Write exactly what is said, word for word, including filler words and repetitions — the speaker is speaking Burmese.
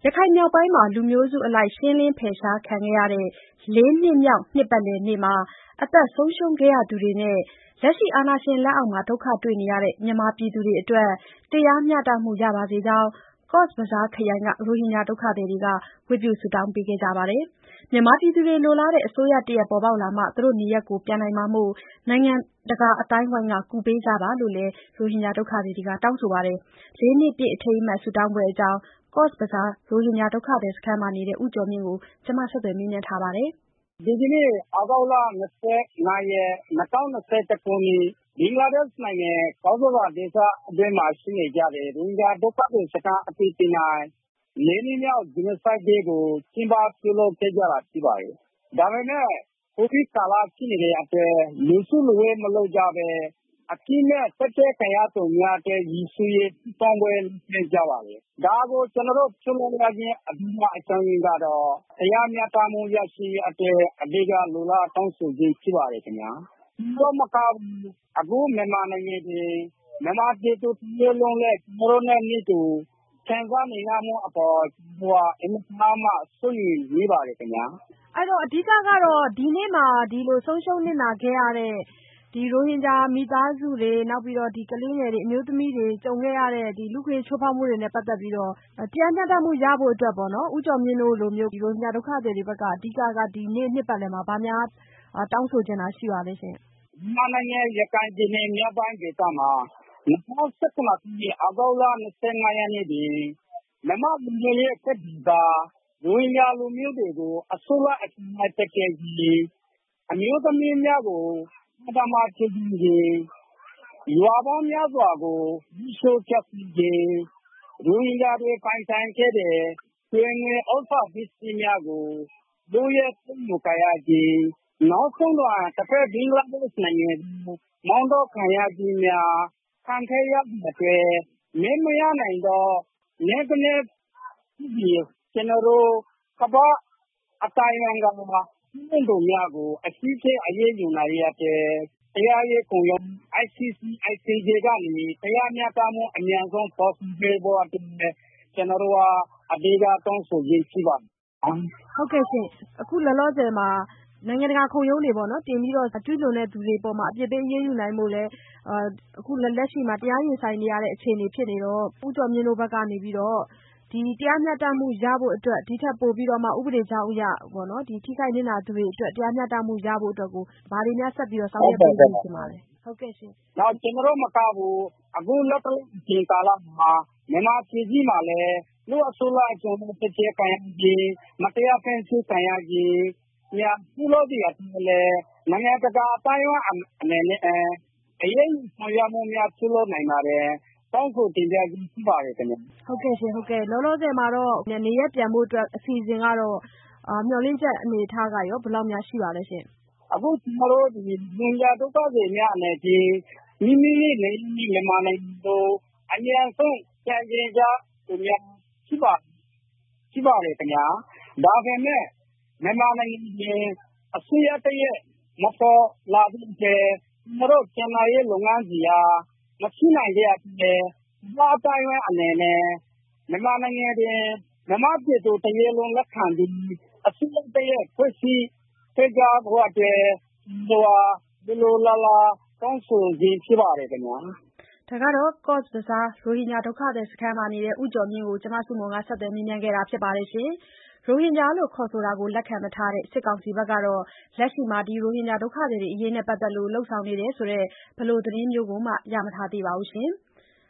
ရခိုင်မြောက်ပိုင်းမှာ လူမျိုးစုအလိုက် ရှင်းလင်းဖယ်ရှားခံခဲ့ရတဲ့ လေးနှစ်မြောက်နှစ်ပတ်လည်နေ့မှာ အသက်ဆုံးရှုံးခဲ့ရသူတွေနဲ့ လက်ရှိအာဏာရှင်လက်အောက်မှာ ဒုက္ခတွေ့နေရတဲ့ မြန်မာပြည်သူတွေအတွက် တရားမျှတမှုရပါစေကြောင်း ကော့ဇ်ဘဇားခရိုင်က ရိုဟင်ဂျာဒုက္ခသည်တွေက ဝတ်ပြုဆုတောင်းပေးခဲ့ကြပါတယ်။ မြန်မာပြည်သူတွေလိုလားတဲ့ အစိုးရတရပ်ပေါ်ပေါက်လာမှ သူတို့နေရပ်ပြန်နိုင်မှာမို့ နိုင်ငံတကာအသိုင်းအဝိုင်းက ကူပေးကြပါလို့လည်း ရိုဟင်ဂျာဒုက္ခသည်တွေက တောင်းဆိုပါတယ်။ လေးနှစ်ပြည့်အထိမ်းအမှတ် ဆုတောင်းပွဲအကြောင်း ကော့ဇ်ဘဇား ရိုဟင်ဂျာဒုက္ခသည်စခန်းမှာနေတဲ့ ဦးကျော်မြင့်ကို မဆုမွန် ဆက်သွယ်မေးမြန်းထားပါတယ်။ ဒီကနေ့ သြဂုတ်လ ၂၅ ရက် ၂၀၂၁ ခုနှစ် ဘင်္ဂလားဒေ့ရှ်နိုင်ငံ ကော့ဇ်ဘဇားဒေသအတွင်းမှာရှိနေကြတဲ့ ရိုဟင်ဂျာဒုက္ခသည်စခန်းအသီးသီး၌ လေးနှစ်မြောက် Genocide Day ကို ကျင်းပပြုလုပ်ခဲ့ကြတာဖြစ်ပါတယ်။ ဒါပေမဲ့ ကိုဗစ်ကာလဖြစ်နေတဲ့အတွက် လူစုလူဝေးမလုပ်ကြဘဲ အပြစ်မဲ့သတ်ဖြတ်ခံရသူများအတွက် ရည်စူးရေးဆုတောင်းပွဲလုပ်ခဲ့ကြပါတယ်။ ဒါကိုကျနော်တို့ပြုလုပ်ရခြင်းအဓိကအကြောင်းရင်းကတော့ တရားမျှတမှုရရှိရေးအတွက် အဓိကလိုလားတောင်းဆိုခြင်းဖြစ်ပါတယ်ခင်ဗျာ။ ဒါမကဘူး အခုမြန်မာနိုင်ငံတွင် မြန်မာပြည်သူတရပ်လုံးလည်း ကျနော်တို့နဲ့အတူခံစားနေရမှုအပေါ် အင်မတန်မှစိုးရိမ်မိပါတယ်ခင်ဗျာ။ အဲ့တော့အဓိကကတော့ ဒီနေ့မှာ ဒီလိုဆုံးရှုံးနစ်နာခဲ့ရတဲ့ ရိုဟင်ဂျာမိသားစုတွေ နောက်ပြီးတော့ ကလေးငယ်တွေ အမျိုးသမီးတွေ ကြုံခဲ့ရတဲ့ လူ့အခွင့်အရေးချိုးဖောက်မှုတွေနဲ့ပတ်သက်ပြီးတော့ တရားမျှတမှုရဖို့အတွက်ပေါ့နော် ဦးကျော်မြင့်တို့လိုမျိုး ရိုဟင်ဂျာဒုက္ခသည်တွေဘက်က အဓိက ဒီနေ့နှစ်ပတ်လည်မှာ ဘာများတောင်းဆိုချင်တာရှိပါလဲရှင့်။ မြန်မာနိုင်ငံရခိုင်ပြည်နယ်မြောက်ပိုင်းဒေသမှာ ၂၀၁၇ ခုနှစ် သြဂုတ်လ ၂၅ ရက်နေ့တွင် မြန်မာ့လူမျိုးရေးအဖွဲ့တွေက ရိုဟင်ဂျာလူမျိုးတွေကို အစုလိုက်အပြုံလိုက်သတ်ဖြတ်ခြင်း အမျိုးသမီးများကို မုဒိမ်းကျင့်ခြင်း ရွာပေါင်းများစွာကို မီးရှို့ဖျက်ဆီးခြင်း ရိုဟင်ဂျာတွေပိုင်ဆိုင်ခဲ့တဲ့ ရွှေငွေဥစ္စာပစ္စည်းများကို လုယက်သိမ်းယူခံရခြင်း နောက်ဆုံးတော့ တဘက်ဘင်္ဂလားဒေ့ရှ်နိုင်ငံသို့ မောင်းထုတ်ခံရခြင်းများ ခံခဲ့ရသည့်အတွက် မေ့မရနိုင်သော နေ့တနေ့ဖြစ်ပြီး ကျနော်တို့ ကမ္ဘာ့အသိုင်းအဝိုင်းက ကျူးလွန်သူများကို အစစ်ဆေးအရေးယူနိုင်ရေးအတွက် တရားရေးခုံရုံး I C C I C J ကနေ တရားမျှတမှုအမြန်ဆုံးဖော်ဆောင်ပေးဖို့အတွက် ကျနော်တို့ကအဓိကတောင်းဆိုခြင်းဖြစ်ပါတယ်။ ဟုတ်ကဲ့ရှင့် အခုလောလောဆယ်မှာ နိုင်ငံတကာခုံရုံးတွေတင်ပြီးတော့ ကျူးလွန်တဲ့သူတွေအပေါ်မှာ အပြစ်ပေးအရေးယူနိုင်ဖို့လည်း အခုလက်ရှိမှာ တရားရင်ဆိုင်နေရတဲ့အခြေအနေဖြစ်နေတော့ ဦးကျော်မြင့်တို့ဘက်ကနေပြီးတော့ ဒီတရားမျှတမှုရဖို့အတွက် ဒီထက်ပိုပြီးတော့မှ ဥပဒေကြောင်းအရ ထိခိုက်နစ်နာသူတွေအတွက် တရားမျှတမှုရဖို့အတွက်ကို ဘာတွေများဆက်ပြီးတော့ဆောင်ရွက်ပေးစေချင်ပါလဲ။ ဟုတ်ကဲ့ရှင့်။ နောက်ကျနော်တို့မကဘူး အခုလက်တလောအချိန်ကာလမှာ မြန်မာပြည်ကြီးမှာလည်း လူအစုလိုက်အပြုံလိုက်သတ်ဖြတ်ခံရခြင်း မတရားဖမ်းဆီးခံရခြင်းများပြုလုပ်သည့်အတွက်လည်း နိုင်ငံတကာအသိုင်းအဝိုင်းအနေနဲ့ အရေးယူဆောင်ရွက်မှုများပြုလုပ်နိုင်ပါတယ်။ တောင်းဆိုတင်ပြခြင်းရှိပါတယ်ခင်ဗျ။ ဟုတ်ကဲ့ရှင် လောလောဆယ်မှာတော့ နေရပ်ပြန်ဖို့အတွက်အစီအစဉ်ကတော့ မျှော်လင့်ချက်အနေအထားကရော ဘယ်လောက်များရှိပါလဲရှင့်။ အခုကျနော်တို့ ရိုဟင်ဂျာဒုက္ခသည်များအနေဖြင့် မိမိနေရပ်မြန်မာနိုင်ငံသို့ အမြန်ဆုံးပြန်ချင်ကြသူများရှိပါတယ်ခင်ဗျာ။ ဒါပေမဲ့ မြန်မာနိုင်ငံတွင် အစိုးရတရပ်မပေါ်လာသည့်အတွက် ကျနော်တို့ပြန်နိုင်ရေးလုပ်ငန်းစဉ်က မဖြစ်နိုင်သေးတဲ့အတွက် ကမ္ဘာ့အသိုင်းအဝိုင်းအနေနဲ့ မြန်မာနိုင်ငံတွင် မြန်မာပြည်သူတရပ်လုံးလက်ခံပြီး အစိုးရတရပ်ဖွဲ့စည်းပေးကြဖို့အတွက် လိုလိုလားလားတောင်းဆိုခြင်းဖြစ်ပါတယ်ခင်ဗျာ။ ဒါကတော့ ကော့ဇ်ဘဇား ရိုဟင်ဂျာဒုက္ခသည်စခန်းမှာနေတဲ့ ဦးကျော်မြင့်ကို မဆုမွန်က ဆက်သွယ်မေးမြန်းခဲ့တာဖြစ်ပါတယ်ရှင်။ ရိုဟင်ဂျာလို့ခေါ်ဆိုတာကို လက်ခံမထားတဲ့ စစ်ကောင်စီဘက်ကတော့ လက်ရှိမှာ ရိုဟင်ဂျာဒုက္ခသည်တွေအရေးနဲ့ပတ်သက်လို့ လုပ်ဆောင်နေတယ်ဆိုတဲ့ ဘယ်လိုသတင်းမျိုးကိုမှ ရမထားသေးပါဘူးရှင်။